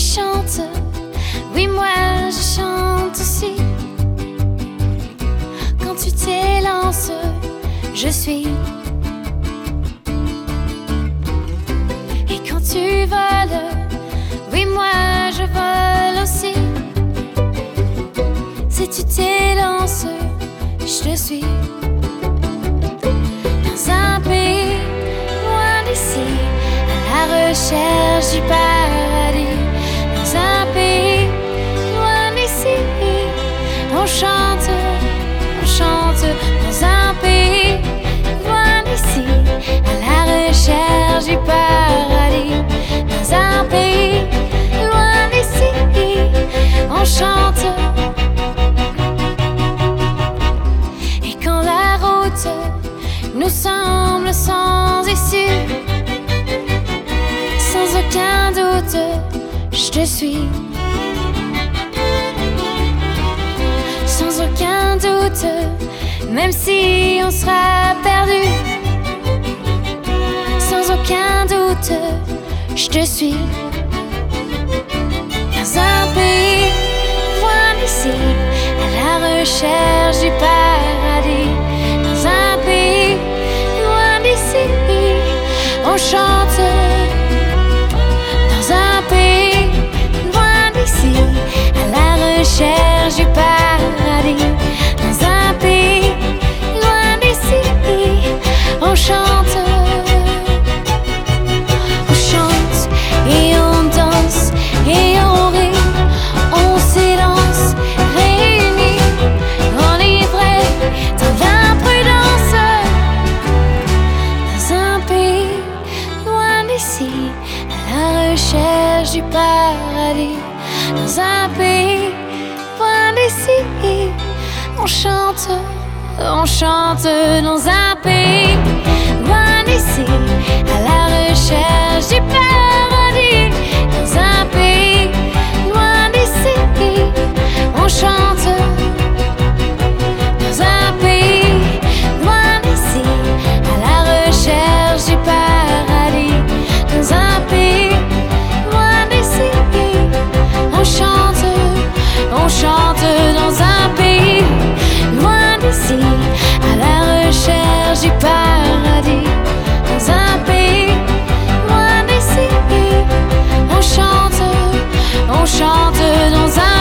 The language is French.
chante, oui moi je chante aussi. Quand tu t'élances, je suis. Et quand tu voles, oui moi je vole aussi. Si tu t'élances, je te suis. Dans un pays loin d'ici, à la recherche du paradis. Dans un pays loin d'ici, on chante dans un pays loin d'ici, à la recherche du paradis. Dans un pays loin d'ici, on chante. Et quand la route nous semble sans issue, sans aucun doute, je te suis. Sans aucun doute, même si on sera perdu. Sans aucun doute, je te suis. Dans un pays loin d'ici, à la recherche du paradis. Dans un pays loin d'ici, on chante. Dans un pays loin d'ici, à la recherche du paradis. Dans un pays loin d'ici, on chante. On chante et on danse et on rit. On s'élance, réunis, enivrés dans l'imprudence. Dans un pays loin d'ici, à la recherche du paradis. Dans un pays loin d'ici, on chante dans un pays loin d'ici, à la recherche du paradis. Dans un pays loin d'ici, on chante. Dans un pays loin d'ici, à la recherche du paradis. Dans un pays loin d'ici, on chante dans un pays loin d'ici, à la recherche du paradis. Dans un pays loin d'ici, on chante. Dans un pays loin d'ici, à la recherche du paradis. Dans un pays loin d'ici, on chante. Dans un pays loin d'ici, à la recherche du paradis. Dans un pays loin d'ici, on chante. Dans un pays loin d'ici, à la recherche du paradis. Dans un pays loin d'ici, on chante. Dans un pays loin d'ici, à la recherche du paradis. Dans un pays loin d'ici, on chante dans un